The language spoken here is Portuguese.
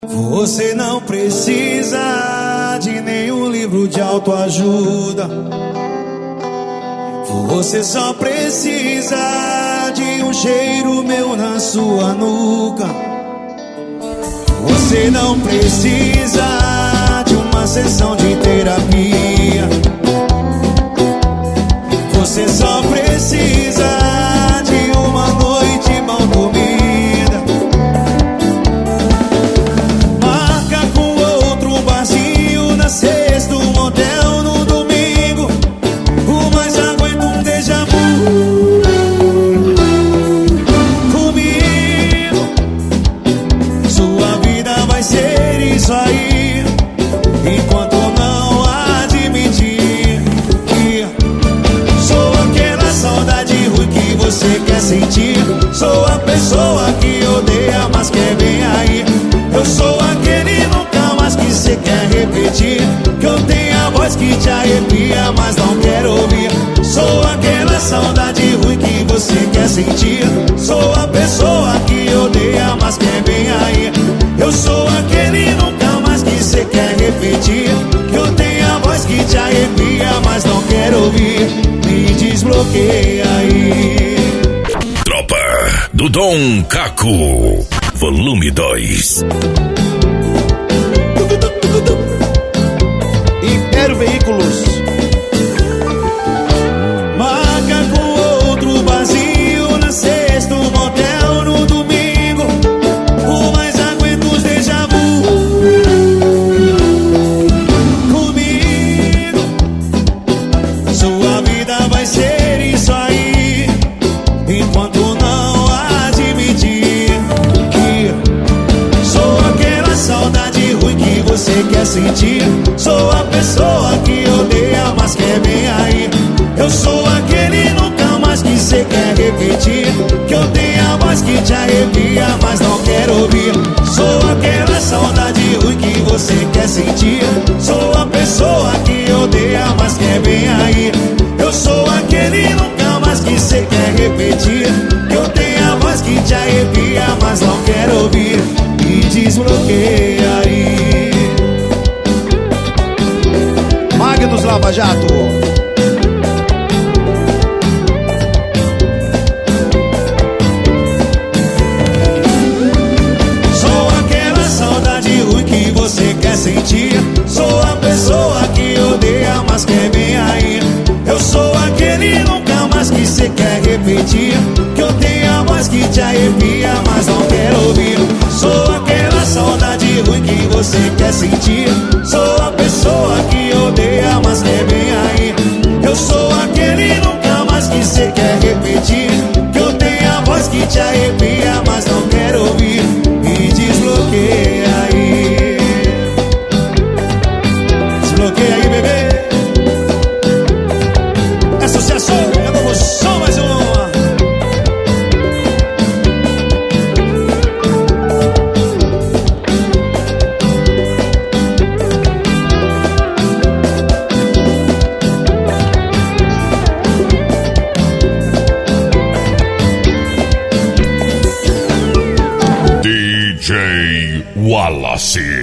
Você não precisa de nenhum livro de autoajuda. Você só precisa de um cheiro meu na sua nuca. Você não precisa de uma sessão de terapia. Você só precisa de uma noite mal dormida. Marca com outro barzinho na sexta, um motel no domingo. O mais aguenta um déjà vu comigo. Sua vida vai ser isso aí, enquanto não admitir que sou aquela saudade ruim que você quer sentir. Sou a pessoa que odeia, mas quer bem aí. Eu sou aquele nunca mais que você quer repetir, que eu tenho a voz que te arrepia, mas não quero ouvir. Sou aquela saudade ruim que você quer sentir. Sou a pessoa que odeia, mas quer bem aí. Eu sou aquele nunca mais que você quer repetir, que eu tenho a voz que te arrepia, mas não quero ouvir. Me desbloqueia aí. Tropa do Dom Caco, volume 2. Império Veículos. Marca com outro barzinho na sexta, um motel no domingo. O mais aguenta os déjà vu comigo. Sua vida vai ser isso aí, enquanto não admitir que sou aquela saudade ruim que você quer sentir. Sou a pessoa que odeia, mas quer bem aí. Eu sou aquele nunca mais que você quer repetir, que eu tenho a voz que te arrepia, mas não quero ouvir. Sou aquela saudade ruim que você quer sentir. Sou a pessoa que odeia, mas quer bem aí. Eu sou aquele nunca mais que você quer repetir, que eu tenho a voz que te arrepia, mas não quero ouvir. Me desbloqueia aí. Magnus Lava Jato. Sou aquela saudade ruim que você quer sentir. Sou a pessoa que odeia, mas quer bem aí. Eu sou aquele nunca mais que você quer repetir, que eu tenho a voz que te arrepia, mas não quero ouvir. Sou aquela saudade ruim que você quer sentir. Sou a pessoa que odeia, mas quer bem aí. Eu sou aquele nunca mais que você quer repetir, que eu tenho a voz que te arrepia, mas não quero ouvir. Me desbloqueia aí. Desbloqueia aí, bebê. É sucesso, é novo som, mais uma. DJ Wallace.